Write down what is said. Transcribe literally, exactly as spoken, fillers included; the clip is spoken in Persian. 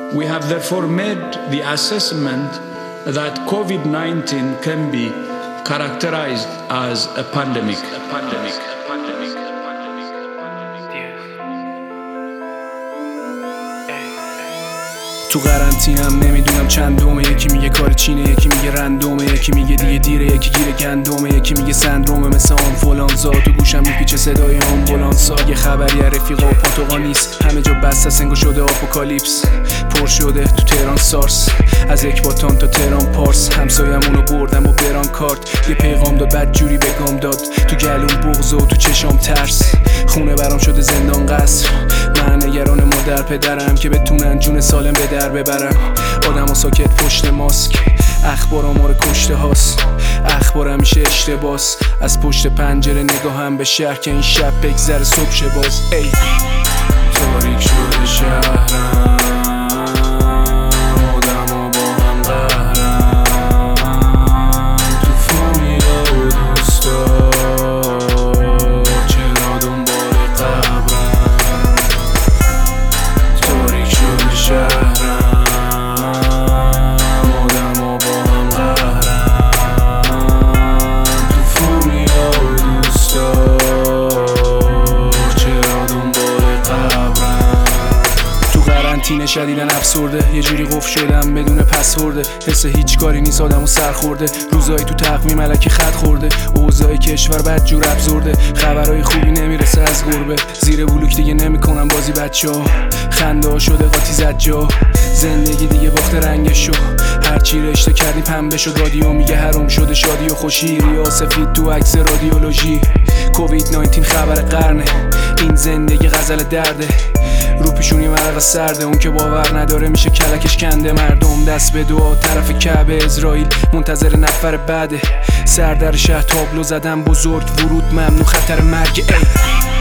We have therefore made the assessment that COVID nineteen can be characterized as a pandemic. A pandemic. A pandemic. A pandemic. تو قرنطینم نمیدونم چند دومه، یکی میگه کار چینه، یکی میگه رندومه، یکی میگه دیگه دیره، یکی گیر گندومه، یکی میگه سندرومه مثل آنفولانزا. تو گوشم میپیچه صدای آمبولانسا، یه خبری از رفیقا و پاتوقا نیست، همه جا بسته سنگو شده آپوکالیپس. پر شده تو تهران سارس، از اکباتان تا تهران پارس، همسایمونو بردم و بران کارت، یه پیغام داد بد جوری بگام داد، تو گلوم بغض و تو چشام ترس، خونه برام شده زندان قصر. من نگران مادر پدرم که بتونن جون سالم به در ببرم، آدم و ساکت پشت ماسک، اخبار آمار کشته هاست، اخبار همیشه اشتباس، از پشت پنجره نگاهم به شهر که این شب بگذره صبح شه باز. ای تاریک شده شهرم، آدم با هم قهرم، تو فامیلا و دوستا چرا دنبال قبرم. تاریک شده شهرم، آدم با هم قهرم، تو فامیلا و دوستا چرا دنبال قبرم. تو قرنطینه شدیدن افسرده، یه جوری قفل شدم بدون پسورده، حس هیچ کاری نیست آدمو سر خورده، روزایی تو تقویم ملکی خط خورده، اوضاع کشور بد جور ابزورده، خبرای خوبی نمیرسه از گربه، زیر بلوک دیگه نمیکنم بازی بچه‌ها، خنده ها شده قاطی زد جا، زندگی دیگه باخته رنگشو، هرچی رشته کردی پنبه شد، رادیو میگه حروم شده شادی و خوشی، ریا سفید تو عکس رادیولوژی، کووید نایزده خبر قرنه، این زندگی غزل درده، رو پیشونی مرق سرده، اون که باور نداره میشه کلکش کنده، مردم دست به دعا طرف کعبه، اسرائیل منتظر نفر بعده، سر در شهر تابلو زدن بزرگ، ورود ممنوع خطر مرگ. ای